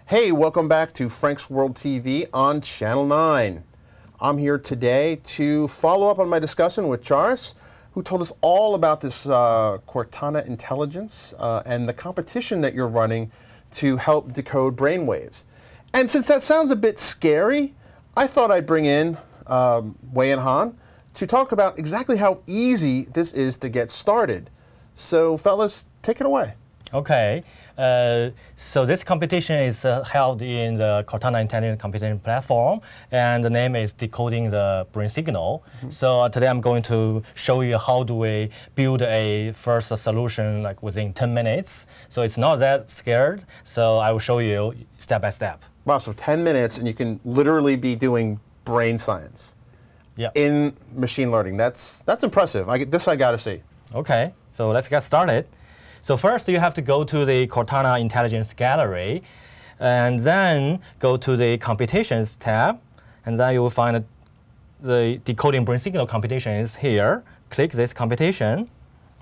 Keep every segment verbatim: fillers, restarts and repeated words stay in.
Hey, welcome back to Frank's World T V on Channel nine. I'm here today to follow up on my discussion with Charis, who told us all about this uh, Cortana intelligence uh, and the competition that you're running to help decode brainwaves. And since that sounds a bit scary, I thought I'd bring in um, Wei-Yin Han to talk about exactly how easy this is to get started. So fellas, take it away. Okay, uh, so this competition is uh, held in the Cortana Intelligent Computing Platform, and the name is Decoding the Brain Signal. Mm-hmm. So uh, today I'm going to show you how do we build a first solution like within ten minutes. So it's not that scared, so I will show you step by step. Wow, so ten minutes and you can literally be doing brain science yep. in machine learning. That's, that's impressive. I, this I gotta see. Okay, so let's get started. So first you have to go to the Cortana Intelligence Gallery, and then go to the Computations tab, and then you will find the Decoding Brain Signal computation is here. Click this computation.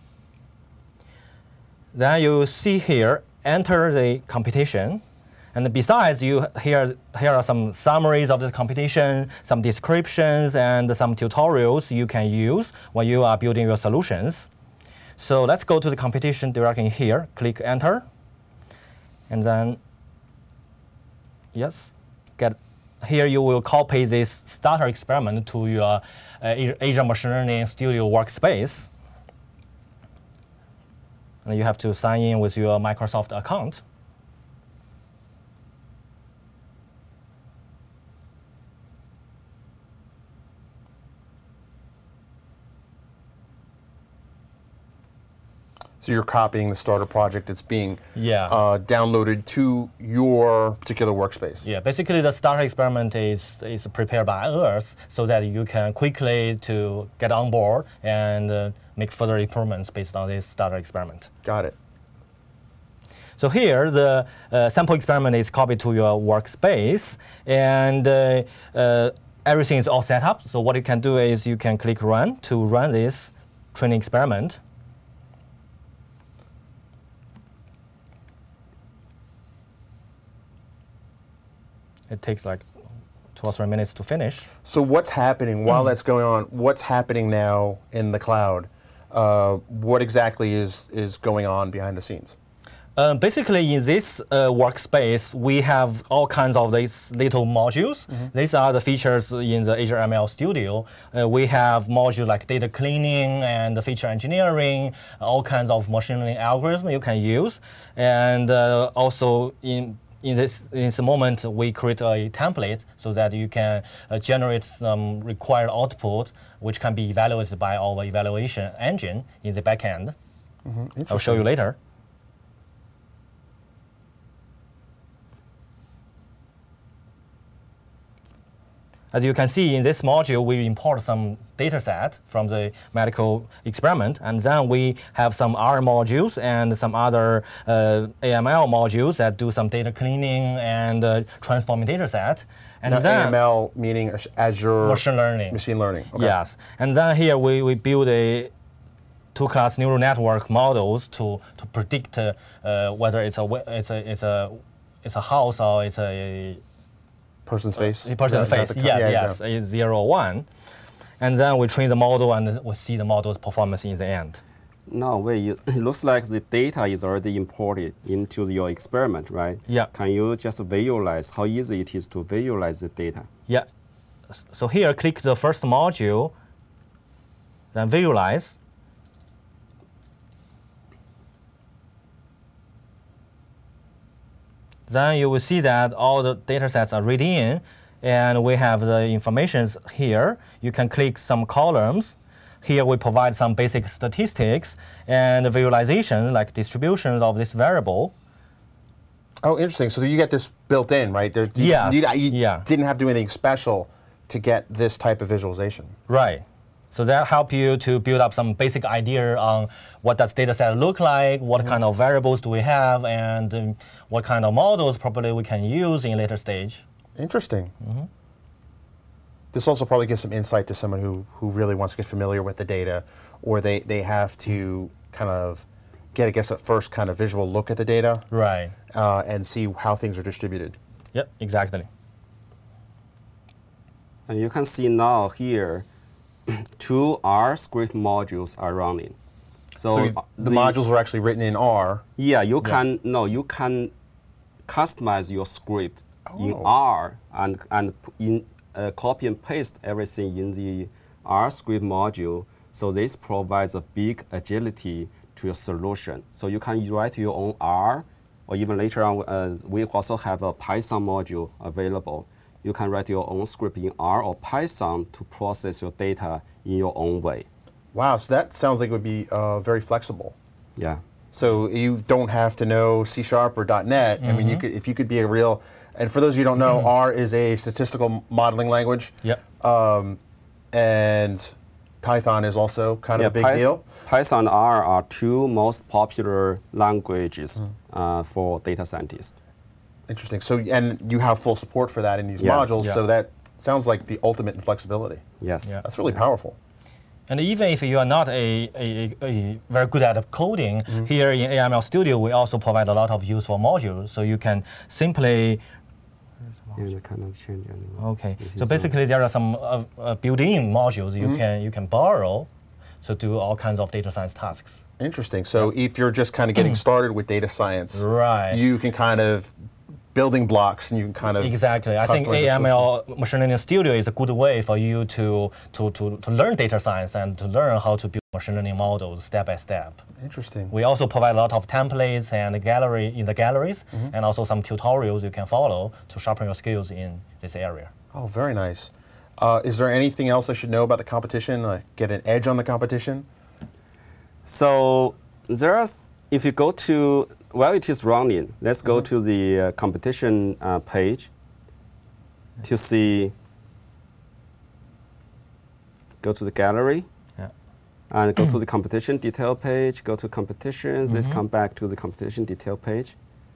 Then you see here, enter the computation. And besides, you here, here are some summaries of the computation, some descriptions, and some tutorials you can use when you are building your solutions. So let's go to the computation directly here. Click enter, and then yes, get here. You will copy this starter experiment to your uh, Azure Machine Learning Studio workspace, and you have to sign in with your Microsoft account. So you're copying the starter project that's being yeah. uh, downloaded to your particular workspace. Yeah, basically the starter experiment is, is prepared by us so that you can quickly to get on board and uh, make further improvements based on this starter experiment. Got it. So here the uh, sample experiment is copied to your workspace, and uh, uh, everything is all set up. So what you can do is you can click run to run this training experiment. It takes like two or three minutes to finish. So what's happening while mm. that's going on? What's happening now in the cloud? Uh, what exactly is, is going on behind the scenes? Um, basically, in this uh, workspace, we have all kinds of these little modules. Mm-hmm. These are the features in the Azure M L Studio. Uh, we have modules like data cleaning and feature engineering, all kinds of machine learning algorithms you can use. And uh, also in In this, in this moment, we create a template so that you can uh, generate some required output, which can be evaluated by our evaluation engine in the backend. Mm-hmm. I'll show you later. As you can see in this module, we import some data set from the medical experiment, and then we have some R modules and some other uh, A M L modules that do some data cleaning and uh, transforming data set. And now, then A M L meaning Azure machine learning. Machine learning. Okay. Yes, and then here we, we build a two-class neural network models to to predict uh, uh, whether it's a it's a it's a it's a house or it's a person's face. A person's face, yes, yeah, yes, yeah. zero, one. And then we train the model and we see the model's performance in the end. No, wait, you, it looks like the data is already imported into your experiment, right? Yeah. Can you just visualize how easy it is to visualize the data? Yeah. So here, click the first module, then visualize. Then you will see that all the data sets are read in, and we have the information here. You can click some columns. Here we provide some basic statistics and visualization, like distributions of this variable. Oh, interesting. So you get this built in, right? There, you, yes. you, you yeah. didn't have to do anything special to get this type of visualization. Right. So that helps you to build up some basic idea on what does data set look like, what mm-hmm. kind of variables do we have, and um, what kind of models probably we can use in later stage. Interesting. Mm-hmm. This also probably gives some insight to someone who, who really wants to get familiar with the data, or they, they have to kind of get, I guess, a first kind of visual look at the data Right. uh, and see how things are distributed. Yep, exactly. And you can see now here, two R script modules are running. So, So you- uh, the, modules are actually written in R. Yeah, you can no, you can customize your script in Oh. R and and p- in uh, copy and paste everything in the R script module. So this provides a big agility to your solution. So you can write your own R, or even later on, uh, we also have a Python module available. You can write your own script in R or Python to process your data in your own way. Wow, so that sounds like it would be uh, very flexible. Yeah. So you don't have to know C Sharp or .NET. I mean, you could, if you could be a real, and for those of you who don't know, R is a statistical modeling language. Yep. Um, and Python is also kind of Yeah, a big Pyth- deal. Python and R are two most popular languages uh, for data scientists. Interesting. So, and you have full support for that in these Yeah. modules, Yeah. so that sounds like the ultimate in flexibility. Yes. Yeah. That's really powerful. And even if you are not a, a, a very good at coding, here in A M L Studio, we also provide a lot of useful modules. So you can simply, Yeah, you cannot change anymore. okay. It So is basically there are some uh, uh, built-in modules you can you can borrow to do all kinds of data science tasks. Interesting. So if you're just kind of getting started with data science, Right. you can kind of building blocks and you can kind of Exactly. I think customize the A M L Machine Learning Studio is a good way for you to, to, to, to learn data science and to learn how to build machine learning models step by step. Interesting. We also provide a lot of templates and gallery in the galleries, and also some tutorials you can follow to sharpen your skills in this area. Oh, very nice. Uh, is there anything else I should know about the competition? Uh, get an edge on the competition? So there's, if you go to, while it is running, let's go to the uh, competition uh, page to see, go to the gallery, Yeah. and go to the competition detail page, go to competitions, let's come back to the competition detail page.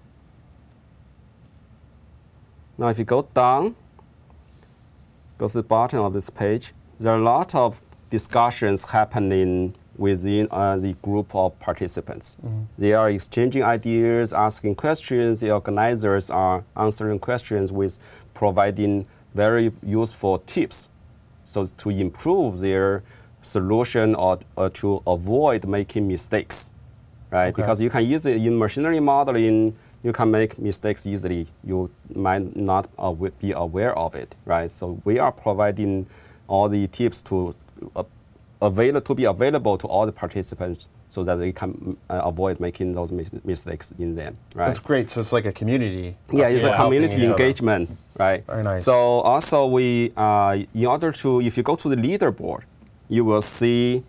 Now if you go down, go to the bottom of this page, there are a lot of discussions happening within uh, the group of participants. They are exchanging ideas, asking questions. The organizers are answering questions with providing very useful tips so to improve their solution or, or to avoid making mistakes, right? Okay. Because you can use it in machine learning modeling, you can make mistakes easily. You might not aw- be aware of it, right? So we are providing all the tips to uh, avail- to be available to all the participants so that they can uh, avoid making those mis- mistakes in them, right? That's great. So it's like a community. Yeah, it's Yeah. a community Helping each other. engagement, right? Very nice. So also we, uh, in order to, if you go to the leaderboard, you will see,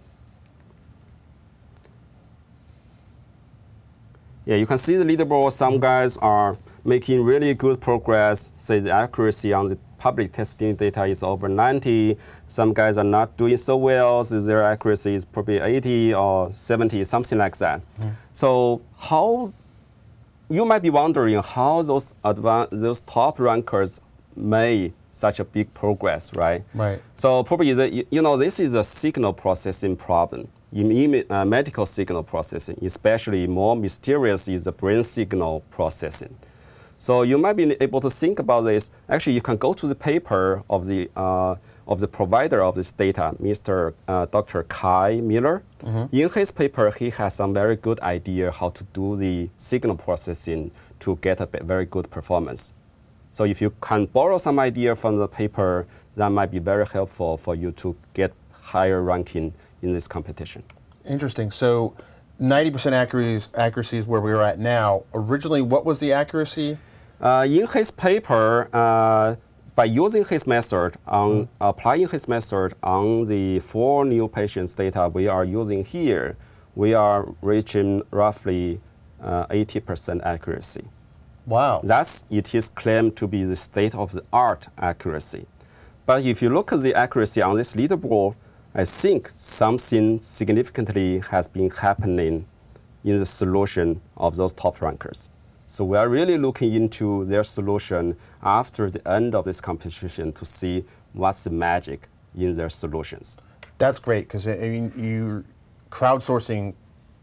yeah, you can see the leaderboard. Some guys are making really good progress. Say the accuracy on the public testing data is over ninety. Some guys are not doing so well, so their accuracy is probably eighty or seventy, something like that. So how, you might be wondering how those advan- those top rankers made such a big progress, right? Right. So probably, the, you- you know, this is a signal processing problem. In imi- uh, medical signal processing, especially more mysterious is the brain signal processing. So you might be able to think about this. Actually, you can go to the paper of the uh, of the provider of this data, Mister Uh, Doctor Kai Miller. In his paper, he has some very good idea how to do the signal processing to get a bit- very good performance. So if you can borrow some idea from the paper, that might be very helpful for you to get higher ranking in this competition. Interesting. So ninety percent accuracy, accuracy is where we are at now. Originally, what was the accuracy? Uh, in his paper, uh, by using his method, on applying his method on the four new patients' data we are using here, we are reaching roughly uh, eighty percent accuracy. Wow. That's it is claimed to be the state-of-the-art accuracy. But if you look at the accuracy on this leaderboard, I think something significantly has been happening in the solution of those top rankers. So we are really looking into their solution after the end of this competition to see what's the magic in their solutions. That's great because I mean, you crowdsourcing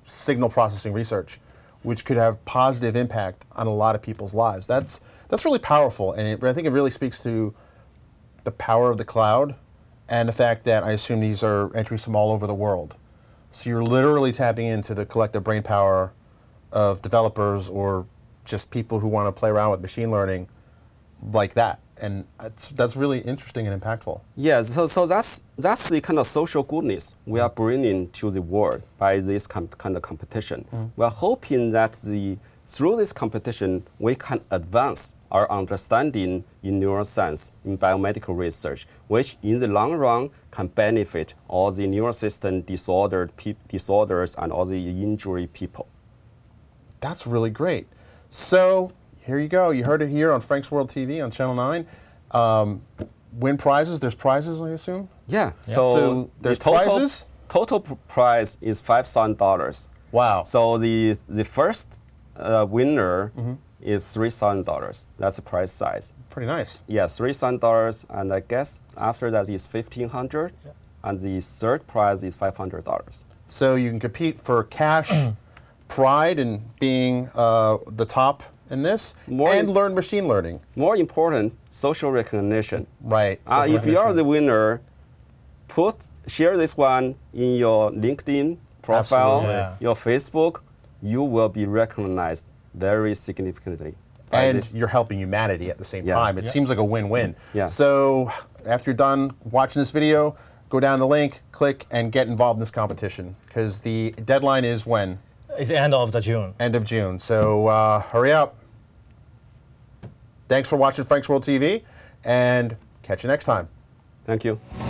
signal processing research, which could have positive impact on a lot of people's lives. That's that's really powerful, and it, I think it really speaks to the power of the cloud and the fact that I assume these are entries from all over the world. So you're literally tapping into the collective brain power of developers or just people who want to play around with machine learning like that. And that's, that's really interesting and impactful. Yeah, so, so that's, that's the kind of social goodness we are bringing to the world by this com- kind of competition. Mm. We are hoping that the, through this competition, we can advance our understanding in neuroscience, in biomedical research, which in the long run can benefit all the neurosystem disordered pe- disorders and all the injury people. That's really great. So here you go. You heard it here on Frank's World T V on Channel nine. Um, win prizes. There's prizes, I assume? Yeah. yeah. So, so there's the total, prizes? Total prize is five thousand dollars. Wow. So the, the first uh, winner mm-hmm. is three thousand dollars. That's the prize size. Pretty nice. Yeah, three thousand dollars. And I guess after that is fifteen hundred dollars. Yeah. And the third prize is five hundred dollars. So you can compete for cash, pride in being uh, the top in this, more and in, learn machine learning. More important, social recognition. Right. Uh, if you are the winner, put share this one in your LinkedIn profile, yeah. your Facebook, you will be recognized very significantly. And this. You're helping humanity at the same yeah. time. It yeah. seems like a win-win. Yeah. So after you're done watching this video, go down the link, click, and get involved in this competition. Because the deadline is when? It's the end of the June. End of June. So uh, hurry up. Thanks for watching Frank's World T V, and catch you next time. Thank you.